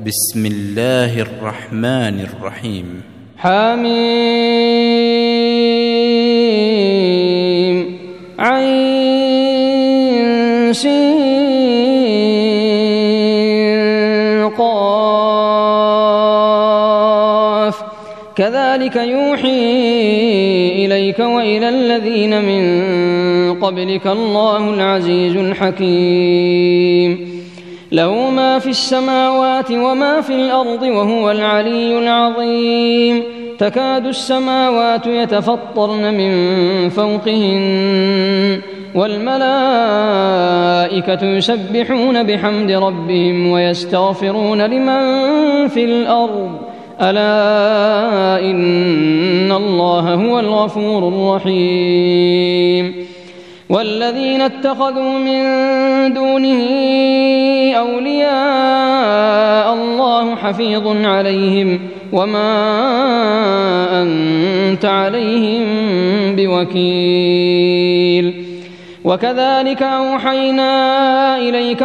بسم الله الرحمن الرحيم. حميم عين سين قاف كذلك يوحي إليك وإلى الذين من قبلك الله العزيز الحكيم. له ما في السماوات وما في الأرض وهو العلي العظيم. تكاد السماوات يتفطرن من فوقهن والملائكة يسبحون بحمد ربهم ويستغفرون لمن في الأرض ألا إن الله هو الغفور الرحيم. والذين اتخذوا من دونه أولياء الله حفيظ عليهم وما أنت عليهم بوكيل. وكذلك أوحينا إليك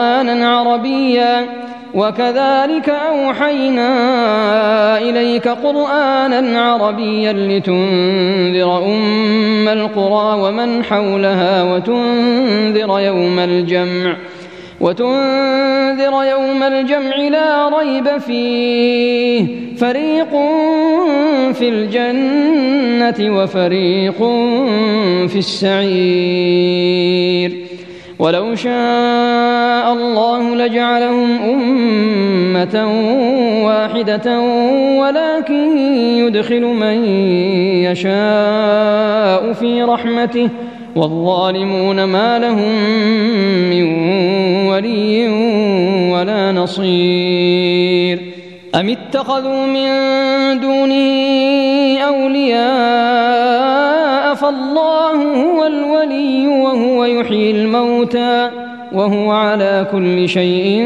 قرآنا عربيا لتنذر أم القرى ومن حولها وتنذر يوم الجمع لا ريب فيه فريق في الجنة وفريق في السعير. ولو شاء الله لجعلهم أمة واحدة ولكن يدخل من يشاء في رحمته والظالمون ما لهم من ولي ولا نصير. أم اتخذوا من دونه أولياء فالله هو الولي وهو يحيي الموتى وهو على كل شيء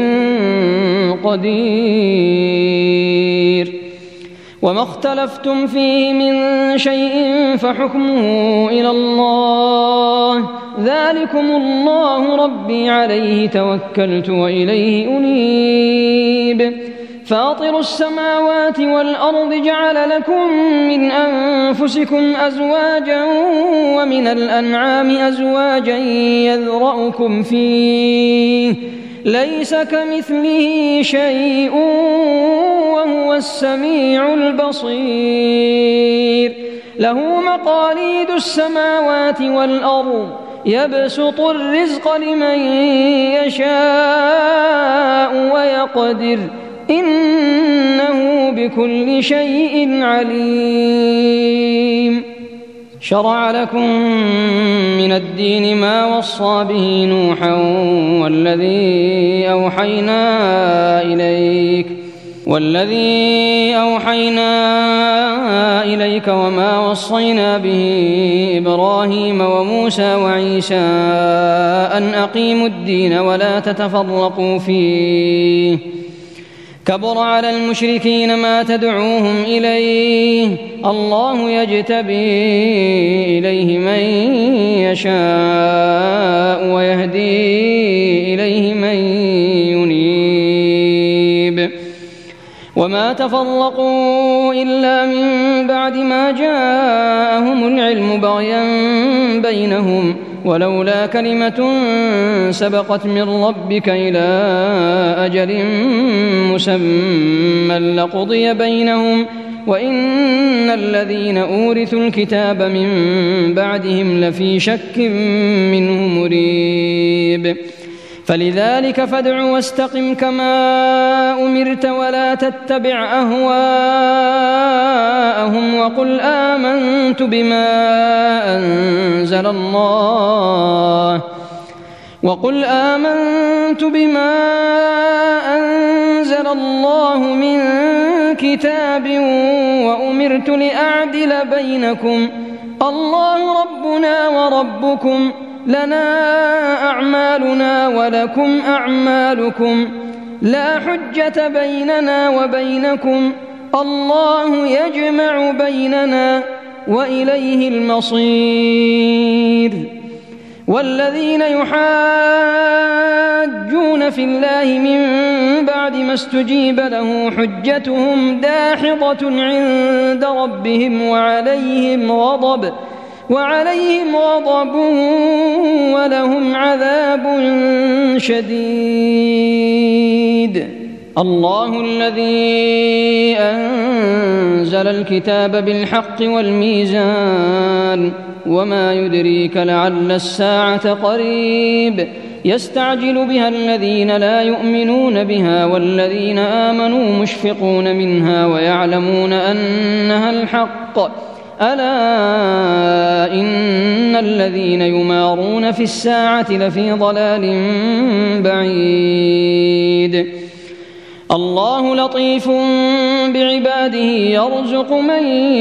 قدير. وما اختلفتم فيه من شيء فحكمه إلى الله ذلكم الله ربي عليه توكلت وإليه أنيب. فاطر السماوات والأرض جعل لكم من أنفسكم أزواجا ومن الأنعام أزواجا يذرأكم فيه ليس كمثله شيء وهو السميع البصير. له مقاليد السماوات والأرض يبسط الرزق لمن يشاء ويقدر إنه بكل شيء عليم. شرع لكم من الدين ما وصى به نوحا والذي أوحينا إليك وما وصينا به إبراهيم وموسى وعيسى أن أقيموا الدين ولا تتفرقوا فيه كبر على المشركين ما تدعوهم إليه الله يجتبي إليه من يشاء ويهدي إليه من ينيب. وما تفرقوا إلا من بعد ما جاءهم العلم بغيا بينهم ولولا كلمة سبقت من ربك إلى أجل مسمى لقضي بينهم وإن الذين أورثوا الكتاب من بعدهم لفي شك منه مريب. فلذلك فادع واستقم كما أمرت ولا تتبع أهواءهم وقل آمنت بما أنزل الله من كتاب وأمرت لأعدل بينكم الله ربنا وربكم لنا أعمالنا ولكم أعمالكم لا حجة بيننا وبينكم الله يجمع بيننا وإليه المصير. والذين يحادون يحاجون في الله من بعد ما استجيب له حجتهم داحضة عند ربهم وعليهم غضب ولهم عذاب شديد. الله الذي أنزل الكتاب بالحق والميزان وما يدريك لعل الساعة قريب يستعجل بها الذين لا يؤمنون بها والذين آمنوا مشفقون منها ويعلمون أنها الحق ألا إن الذين يمارون في الساعة لفي ضلال بعيد. الله لطيف بعباده يرزق من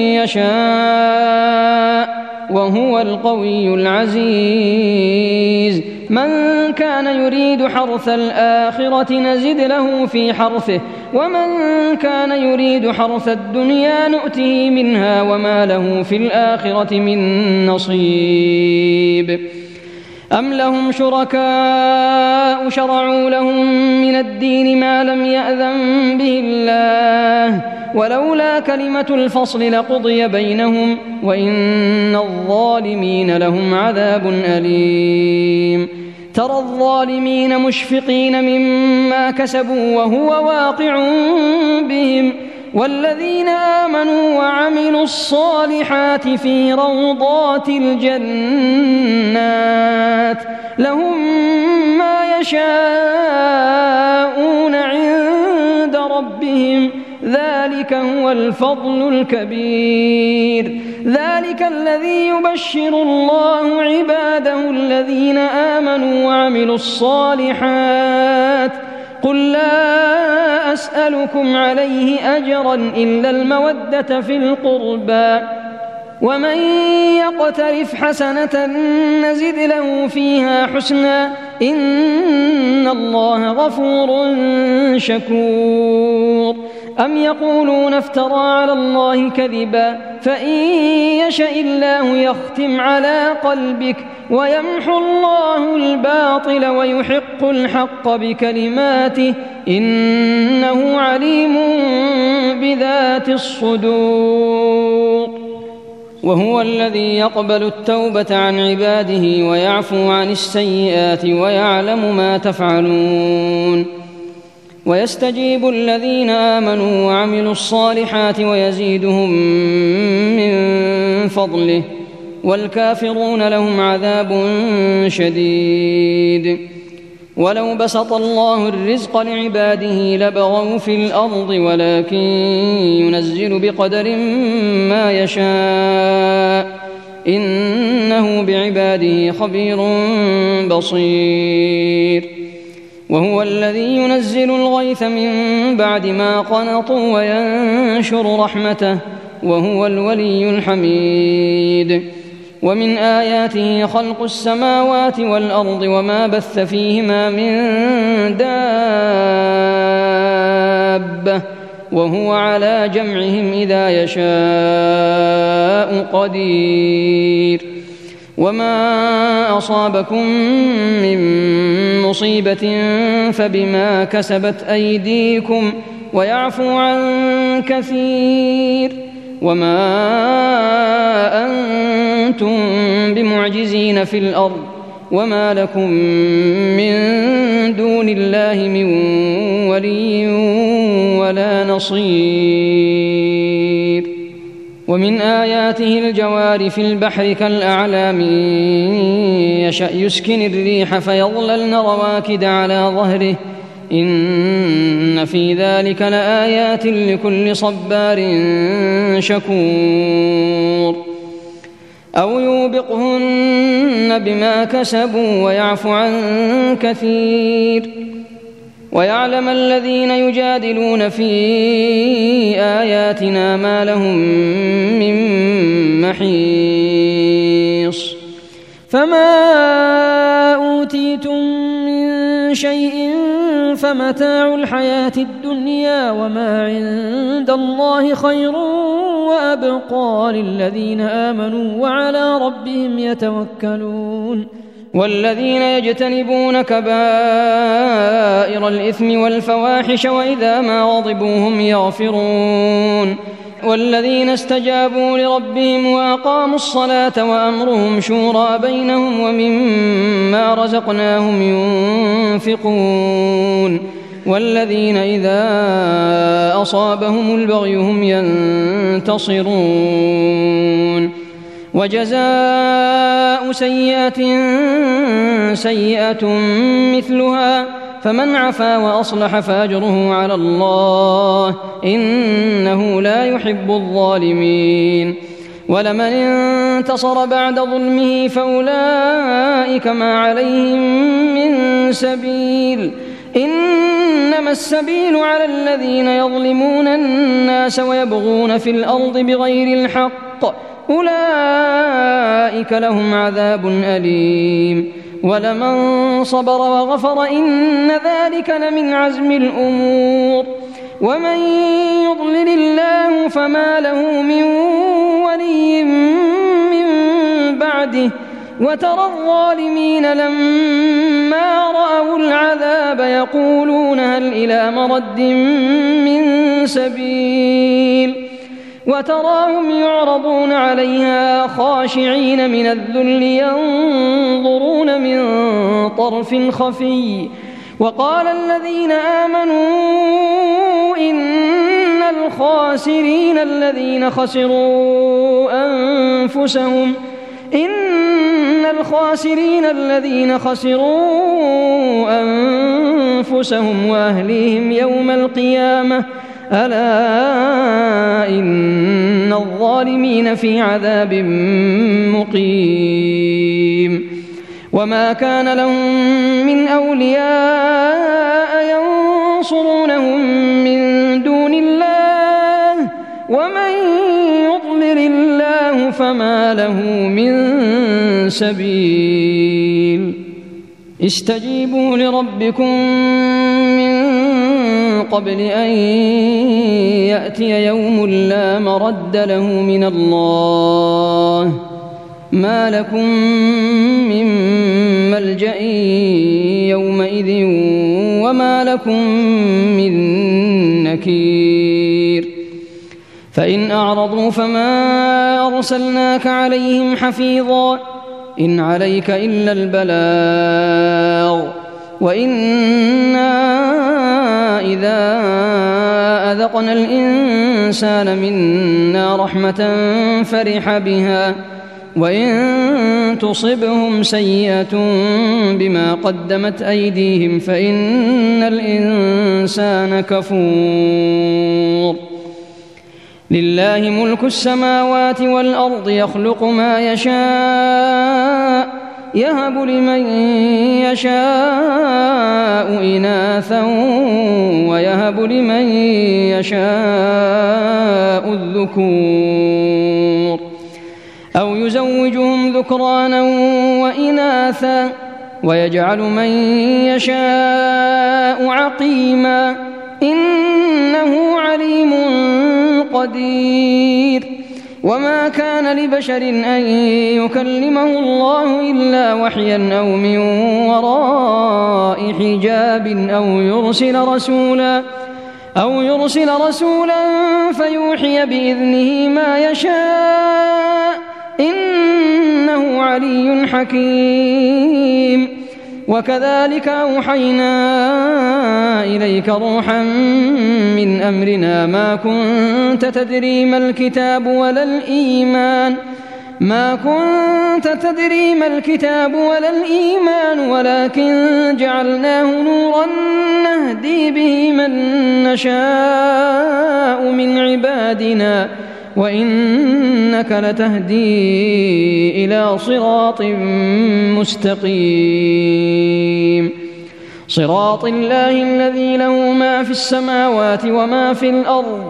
يشاء وهو القوي العزيز. من كان يريد حرث الآخرة نزد له في حرثه ومن كان يريد حرث الدنيا نؤته منها وما له في الآخرة من نصيب. أم لهم شركاء شرعوا لهم من الدين ما لم يأذن به الله ولولا كلمة الفصل لقضي بينهم وإن الظالمين لهم عذاب أليم. ترى الظالمين مشفقين مما كسبوا وهو واقع بهم والذين آمنوا وعملوا الصالحات في روضات الجنات لهم ما يشاءون عند ربهم ذلك هو الفضل الكبير. ذلك الذي يبشر الله عباده الذين آمنوا وعملوا الصالحات قل لا أسألكم عليه أجرا إلا المودة في القربى ومن يقترف حسنة نزد له فيها حسنا إن الله غفور شكور. أم يقولون افترى على الله كذبا فإن يشأ الله يختم على قلبك ويمحو الله الباطل ويحق الحق بكلماته إنه عليم بذات الصدور. وهو الذي يقبل التوبة عن عباده ويعفو عن السيئات ويعلم ما تفعلون ويستجيب الذين آمنوا وعملوا الصالحات ويزيدهم من فضله والكافرون لهم عذاب شديد. ولو بسط الله الرزق لعباده لبغوا في الأرض ولكن ينزل بقدر ما يشاء إنه بعباده خبير بصير. وهو الذي ينزل الغيث من بعد ما قنطوا وينشر رحمته وهو الولي الحميد. ومن آياته خلق السماوات والأرض وما بث فيهما من دابة وهو على جمعهم إذا يشاء قدير. وما أصابكم من مصيبة فبما كسبت أيديكم ويعفو عن كثير. وما أنتم بمعجزين في الأرض وما لكم من دون الله من ولي ولا نصير. ومن آياته الجوار في البحر كالأعلام يشأ يسكن الريح فيظللن رواكد على ظهره إن في ذلك لآيات لكل صبار شكور. أو يوبقهن بما كسبوا ويعفو عن كثير. ويعلم الذين يجادلون في آياتنا ما لهم من محيص. فما أوتيتم من شيء فمتاع الحياة الدنيا وما عند الله خير وأبقى للذين آمنوا وعلى ربهم يتوكلون. والذين يجتنبون كبائر الإثم والفواحش وإذا ما غضبوا هم يغفرون والذين استجابوا لربهم وأقاموا الصلاة وأمرهم شورى بينهم ومما رزقناهم ينفقون والذين إذا أصابهم البغي هم ينتصرون وجزاء سيئة سيئة مثلها فمن عفا وأصلح فأجره على الله إنه لا يحب الظالمين ولمن انتصر بعد ظلمه فأولئك ما عليهم من سبيل إنما السبيل على الذين يظلمون الناس ويبغون في الأرض بغير الحق أولئك لهم عذاب أليم ولمن صبر وغفر إن ذلك لمن عزم الأمور ومن يضلل الله فما له من ولي من بعده وترى الظالمين لما رأوا العذاب يقولون هل إلى مرد من سبيل وتراهم يعرضون عليها خاشعين من الذل ينظرون من طرف خفي وقال الذين آمنوا إن الخاسرين الذين خسروا أنفسهم وأهليهم يوم القيامة ألا إن الظالمين في عذاب مقيم وما كان لهم من أولياء ينصرونهم من دون الله ومن يضلل الله فما له من سبيل استجيبوا لربكم من قبل أن يأتي يوم لا مرد له من الله ما لكم من ملجأ يومئذ وما لكم من نكير فإن أعرضوا فما أرسلناك عليهم حفيظا إن عليك إلا البلاغ وإنا إذا أذقنا الإنسان منا رحمة فرح بها وإن تصبهم سيئة بما قدمت أيديهم فإن الإنسان كفور لله ملك السماوات والأرض يخلق ما يشاء يهب لمن يشاء إناثا ويهب لمن يشاء الذكور أو يزوجهم ذكرانا وإناثا ويجعل من يشاء عقيما إنه عليم قدير وما كان لبشر أن يكلمه الله إلا وحيا أو من وراء حجاب أو يرسل رسولا فيوحي بإذنه ما يشاء إنه علي حكيم وكذلك أوحينا إليك روحا من أمرنا ما كنت تدري ما الكتاب ولا الإيمان ولكن جعلناه نورا نهدي به من نشاء من عبادنا وإنك لتهدي إلى صراط مستقيم صراط الله الذي له ما في السماوات وما في الأرض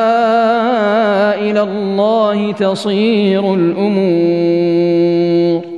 ألا إلى الله تصير الأمور